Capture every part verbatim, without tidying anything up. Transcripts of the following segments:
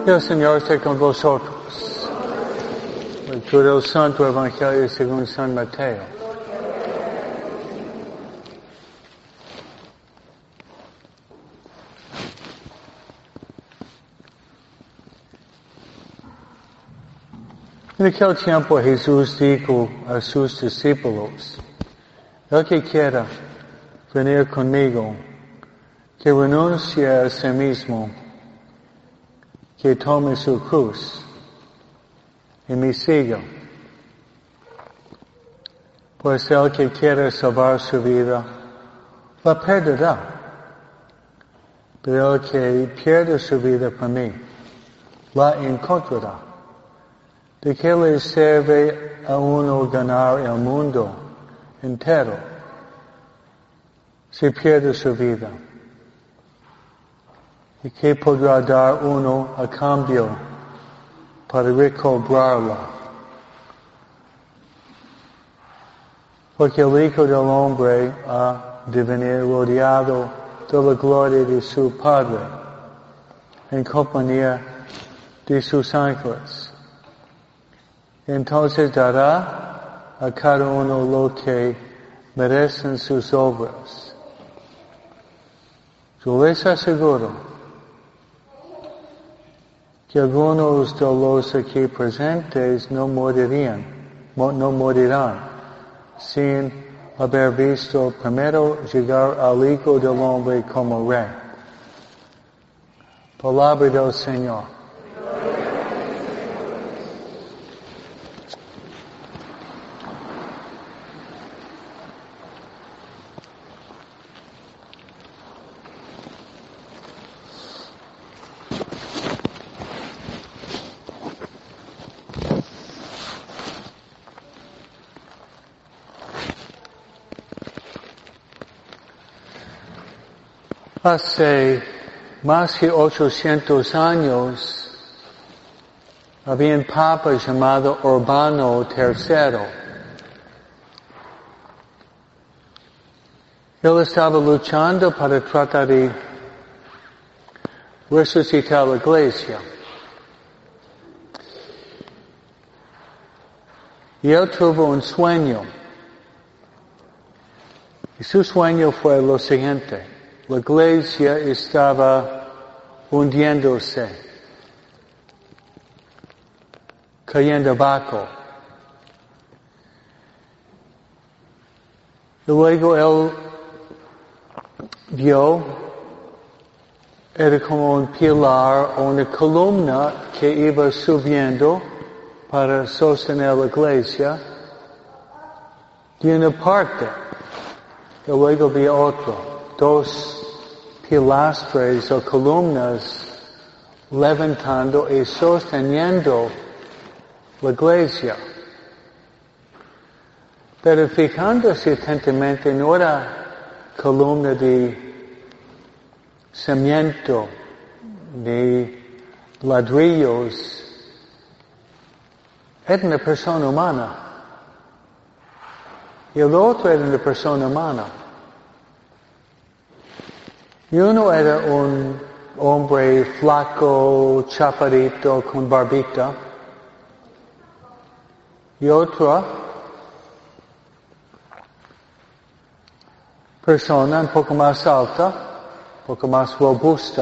El Señor esté con vosotros. Lectura del Santo Evangelio según San Mateo. En aquel tiempo Jesús dijo a sus discípulos, el que quiera venir conmigo, que renuncie a sí mismo, que tome su cruz y me siga. Pues el que quiera salvar su vida, la perderá. Pero el que pierde su vida por mí, la encontrará. ¿De qué le sirve a uno ganar el mundo entero si pierde su vida? ¿Y qué podrá dar uno a cambio para recobrarla? Porque el Hijo del Hombre ha de venir rodeado de la gloria de su Padre, en compañía de sus ángeles. Entonces dará a cada uno lo que merecen sus obras. Yo les aseguro que algunos de los aquí presentes no morirían, no morirán, sin haber visto primero llegar al Hijo del Hombre como Rey. Palabra del Señor. Hace más de ochocientos años había un papa llamado Urbano tercero. Él estaba luchando para tratar de resucitar la iglesia. Y él tuvo un sueño. Y su sueño fue lo siguiente. La iglesia estaba hundiéndose, cayendo abajo. Y luego él vio, era como un pilar o una columna que iba subiendo para sostener la iglesia de una parte. Y luego vio otro, dos pilastres o columnas levantando y sosteniendo la iglesia. Pero fijándose atentamente, no era columna de cemento, de ladrillos, era una persona humana. Y el otro era una persona humana. Y uno era un hombre flaco, chaparrito, con barbita. Y otra persona un poco más alta, un poco más robusta.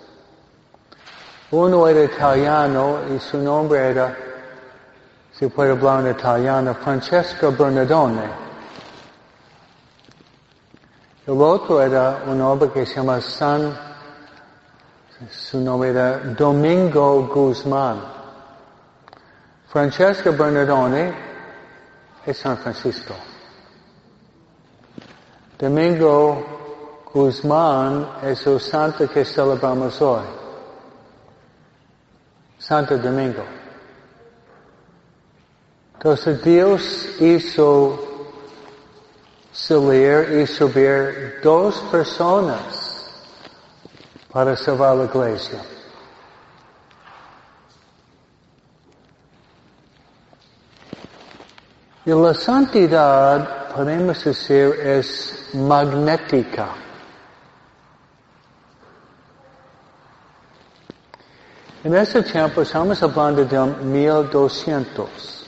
Uno era italiano y su nombre era, si puede hablar en italiano, Francesco Bernardone. El otro era un hombre que se llama San, su nombre era Domingo Guzmán. Francesco Bernardone es San Francisco. Domingo Guzmán es el santo que celebramos hoy. Santo Domingo. Entonces Dios hizo salir y subir dos personas para salvar la iglesia. Y la santidad, podemos decir, es magnética. En este tiempo estamos hablando de mil doscientos.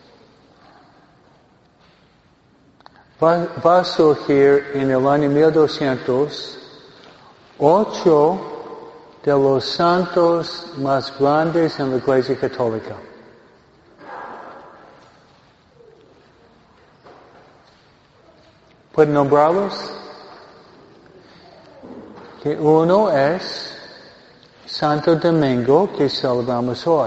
Va, va a surgir en el año mil doscientos ocho de los santos más grandes en la Iglesia Católica. ¿Pueden nombrarlos? Que uno es Santo Domingo, que celebramos hoy.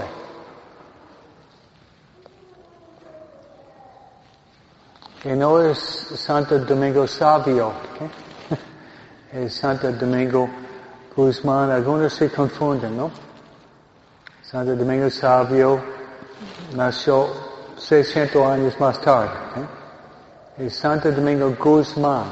Y no es Santo Domingo Savio, ¿okay? Es Santo Domingo Guzmán. Algunos se confunden, ¿no? Santo Domingo Savio nació seiscientos años más tarde, ¿okay? Es Santo Domingo Guzmán.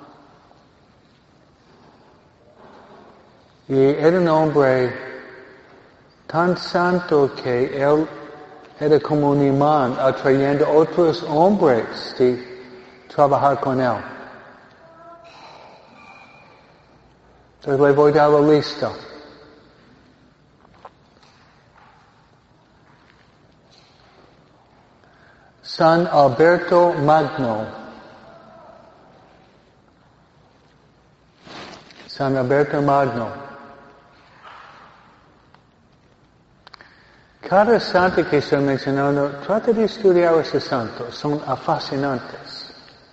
Y era un hombre tan santo que él era como un imán atrayendo a otros hombres de trabajar con él. Entonces le voy a dar la lista. San Alberto Magno. San Alberto Magno. Cada santo que estoy mencionando, trata de estudiar a esos santos, son fascinantes.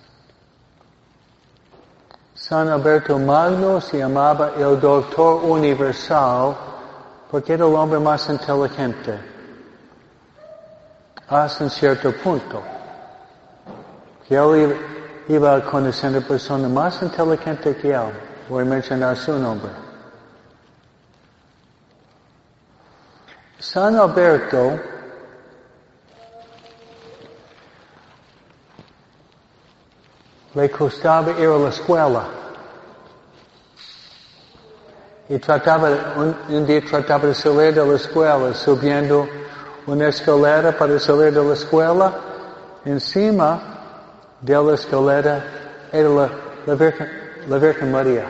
San Alberto Magno se llamaba el Doctor Universal porque era el hombre más inteligente, hasta un cierto punto. Que él iba a conocer a persona más inteligente que él. Voy a mencionar su nombre. San Alberto le costaba ir a la escuela. Y trataba, un, un día trataba de salir de la escuela, subiendo una escalera para salir de la escuela. Encima de la escalera era la, la, Virgen, la Virgen María.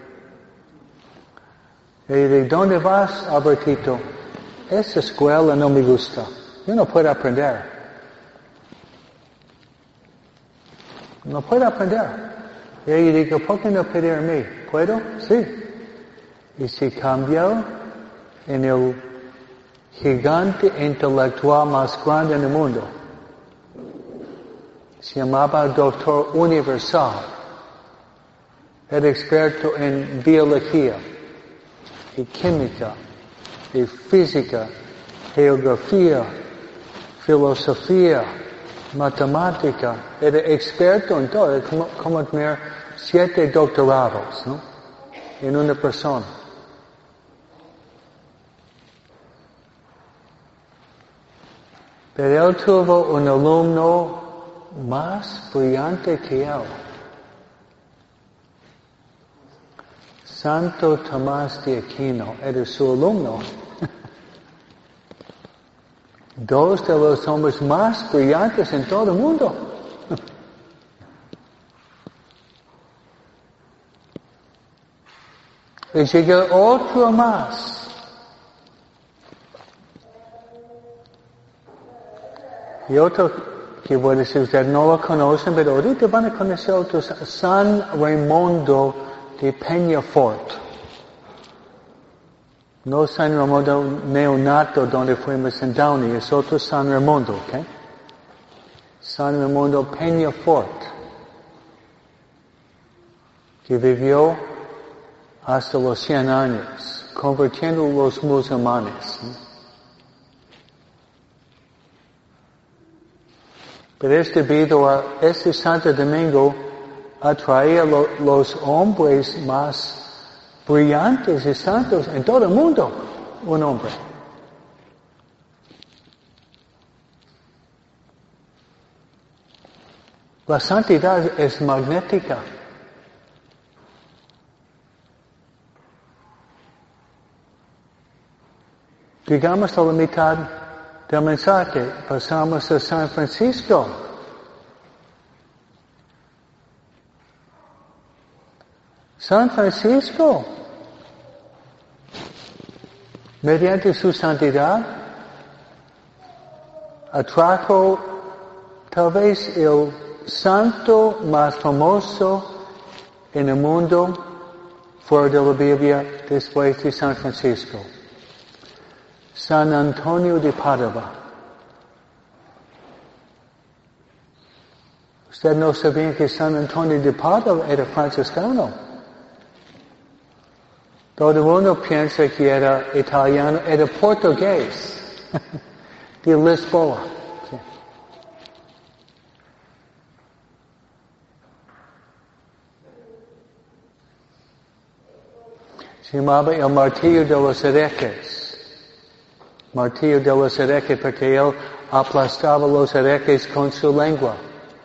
Y de ¿dónde vas, Albertito? Esa escuela no me gusta. Yo no puedo aprender. No puedo aprender. Y ella dijo, ¿por qué no pedir a mí? ¿Puedo? Sí. Y se cambió en el gigante intelectual más grande en el mundo. Se llamaba Doctor Universal. Era experto en biología y química y física, geografía, filosofía, matemática. Era experto en todo. Era como, como tener siete doctorados, ¿no? En una persona. Pero él tuvo un alumno más brillante que él. Santo Tomás de Aquino era su alumno. Dos de los hombres más brillantes en todo el mundo. Y llegó otro más. Y otro que voy a decir, ustedes no lo conocen, pero ahorita van a conocer otros. San Raimundo de Peñafort. No San Raimundo neonato donde fuimos en Downey, es otro San Raimundo, ¿ok? San Raimundo Peñafort, que vivió hasta los cien años, convirtiendo a los musulmanes. Pero es debido a este Santo Domingo atraía lo, los hombres más brillantes y santos en todo el mundo. Un hombre. La santidad es magnética. Llegamos a la mitad del mensaje, pasamos a San Francisco. San Francisco mediante su santidad, atrajo tal vez el santo más famoso en el mundo fuera de la Biblia después de San Francisco, San Antonio de Padua. Usted no sabía que San Antonio de Padua era franciscano. Todo el mundo piensa que era italiano, era portugués, de Lisboa. Sí. Se llamaba el martillo de los herejes. Martillo de los herejes porque él aplastaba los herejes con su lengua.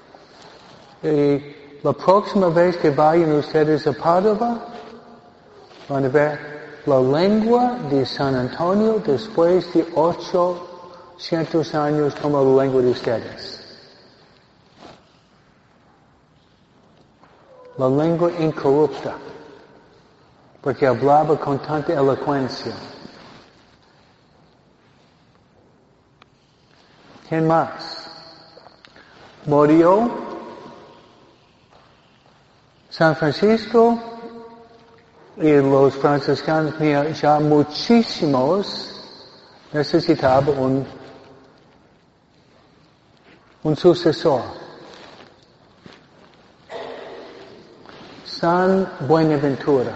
Y la próxima vez que vayan ustedes a Padua, van a ver la lengua de San Antonio después de ochocientos años como la lengua de ustedes. La lengua incorrupta, porque hablaba con tanta elocuencia. ¿Quién más? Murió San Francisco y los franciscanos ya muchísimos necesitaban un, un sucesor. San Buenaventura.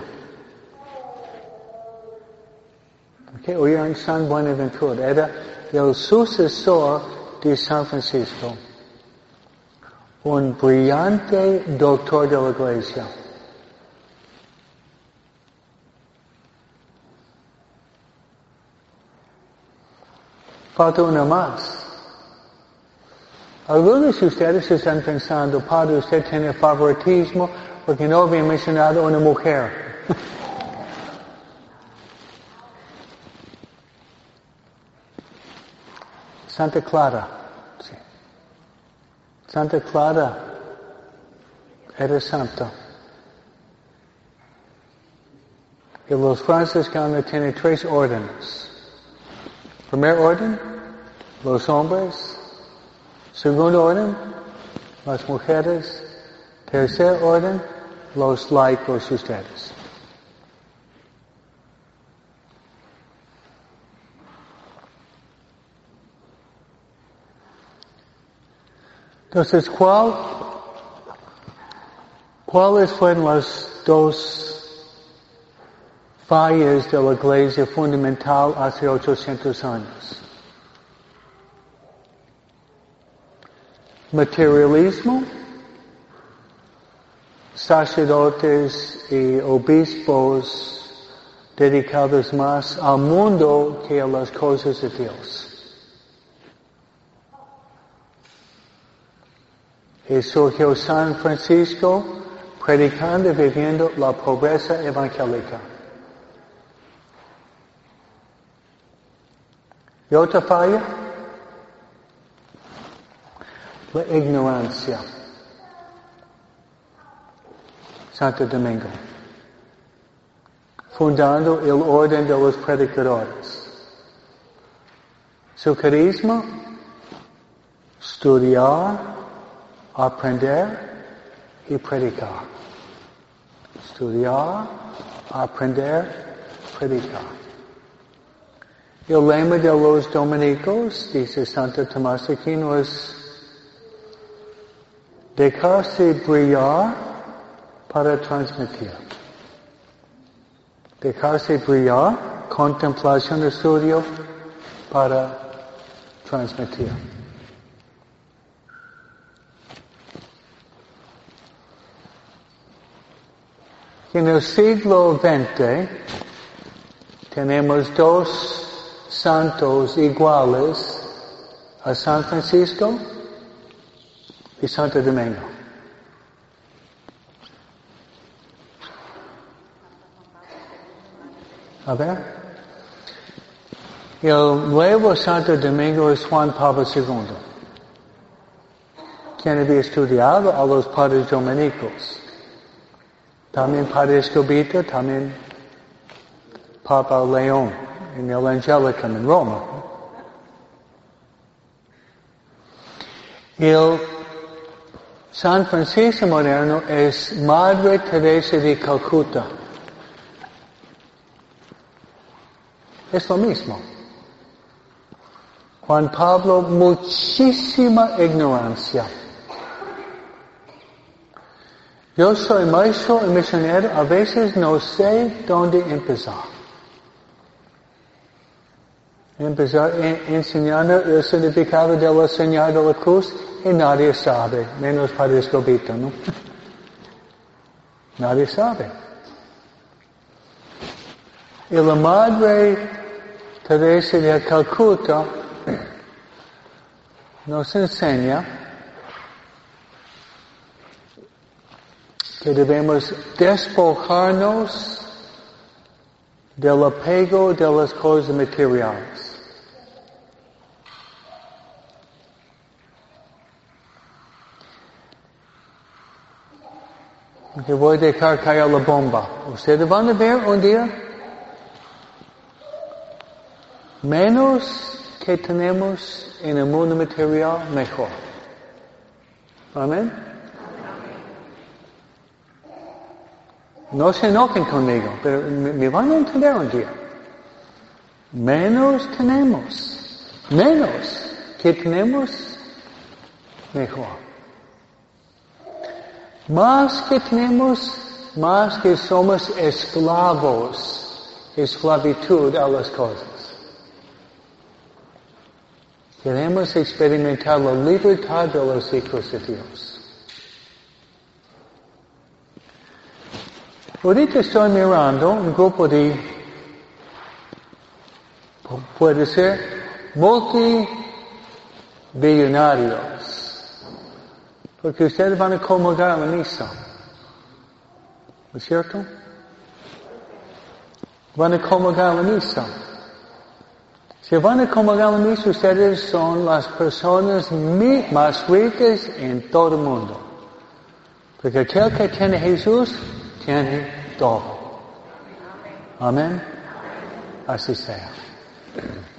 Okay, oyeron San Buenaventura. Era el sucesor de San Francisco. Un brillante doctor de la Iglesia. Falta una más. Algunos de ustedes están pensando, Padre, usted tiene favoritismo porque no había mencionado a una mujer. Santa Clara. Sí. Santa Clara era santa. Y los franciscanos tienen tres órdenes. Primer orden, los hombres. Segundo orden, las mujeres. Tercer orden, los laicos ustedes. Entonces, ¿cuál, ¿cuáles fueron las dos fallas de la Iglesia fundamental hace ochocientos años? Materialismo, sacerdotes y obispos dedicados más al mundo que a las cosas de Dios. Y surgió San Francisco predicando y viviendo la pobreza evangélica. ¿Y otra falla? La ignorancia. Santo Domingo. Fundando el orden de los predicadores. Su carisma, estudiar, aprender y predicar. Estudiar, aprender, predicar. El lema de los dominicos, dice Santo Tomás de Aquino, es dejarse brillar para transmitir. Dejarse brillar, contemplación, estudio, para transmitir. En el siglo veinte tenemos dos santos iguales a San Francisco y Santo Domingo. A ver. El nuevo Santo Domingo es Juan Pablo segundo, quien había estudiado a los padres dominicos. También Padre Escobita, también Papa León en el Angelicum en Roma. El San Francisco moderno es Madre Teresa de Calcuta. Es lo mismo. Juan Pablo, muchísima ignorancia. Yo soy maestro y misionero, a veces no sé dónde empezar. Empezar en, enseñando el significado de la señal de la cruz y nadie sabe, menos Padre Escobito, ¿no? Nadie sabe. Y la Madre Teresa de Calcuta nos enseña que debemos despojarnos del apego de las cosas materiales. Que voy a dejar caer la bomba. Ustedes van a ver un día menos que tenemos en el mundo material, mejor. Amén. No se enojen conmigo, pero me van a entender un día. Menos tenemos, menos que tenemos, mejor. Más que tenemos, más que somos esclavos, esclavitud a las cosas. Queremos experimentar la libertad de los hijos de Dios. Ahorita estoy mirando un grupo de, puede ser, multibillonarios. Porque ustedes van a comulgar a la misa. ¿No es cierto? Van a comulgar a la misa. Si van a comulgar a la misa, ustedes son las personas más ricas en todo el mundo. Porque aquel que tiene Jesús, tiene todo. Amén. Así sea.